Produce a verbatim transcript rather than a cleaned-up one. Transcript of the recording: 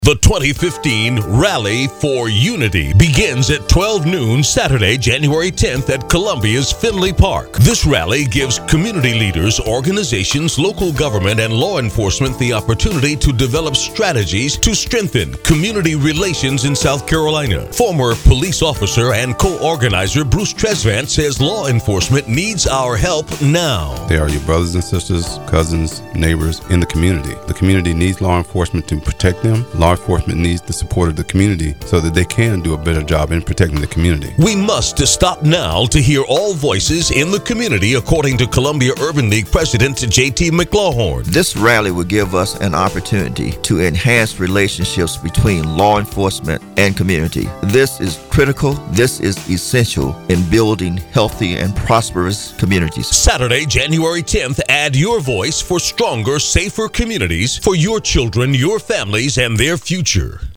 The twenty fifteen Rally for Unity begins at twelve noon Saturday, January tenth at Columbia's Finley Park. This rally gives community leaders, organizations, local government, and law enforcement the opportunity to develop strategies to strengthen community relations in South Carolina. Former police officer and co-organizer Bruce Tresvant says law enforcement needs our help now. They are your brothers and sisters, cousins, neighbors in the community. The community needs law enforcement to protect them. Law enforcement needs the support of the community so that they can do a better job in protecting the community. We must stop now to hear all voices in the community, according to Columbia Urban League President J T McLawhorn. This rally will give us an opportunity to enhance relationships between law enforcement and community. This is critical. This is essential in building healthy and prosperous communities. Saturday, January tenth, add your voice for stronger, safer communities for your children, your families, and their future.